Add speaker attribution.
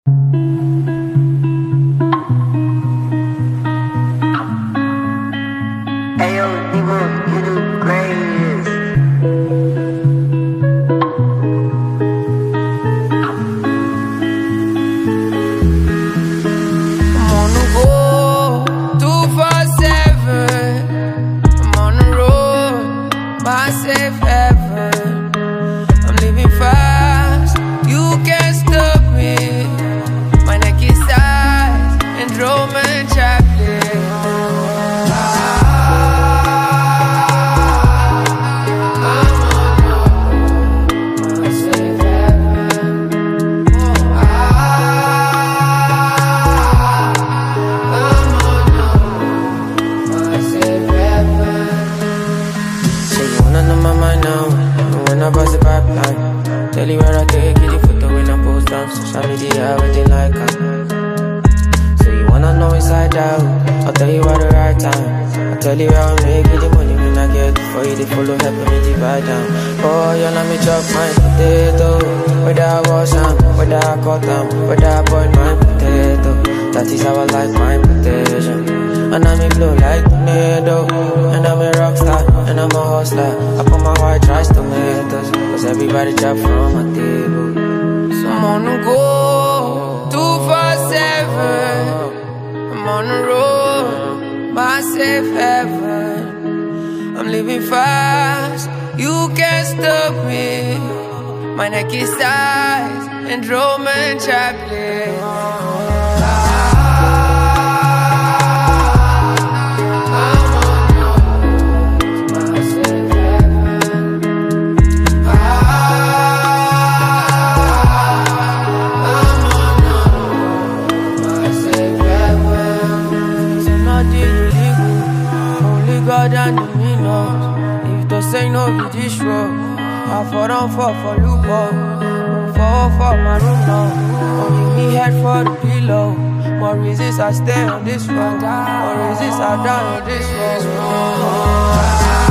Speaker 1: Ayo, Divos, you the greatest.
Speaker 2: I'm on the go 247. I'm on the road, my safe heaven. I'm living fast, you can't stop me. My neck is tight and Roman Chaplin. When I bust the pipeline, tell you where I take it, the photo when I post on social media, everything like that. So you wanna know inside out, I'll tell you at the right time. I'll tell you how I make it, the money when I get it for you, they follow, helping me divide down. Oh, you let me chop my potato, whether I wash them, whether I cut them, whether I boil my potato. That is how I like my potato. And I'm a blow like tornado. And I'm a rock star, and I'm a hustler. I put my white rice tomatoes, cause everybody chop from my table. So I'm on the go 247. I'm on the road, my safe heaven. I'm living fast, you can't stop me. My neck is tight and Roman Chaplin. God and me knows. If the say no be this road, I fall down for loophole. Fall for my room now. Only me head for the pillow. More reasons I stay on this road. More reasons I die on this road.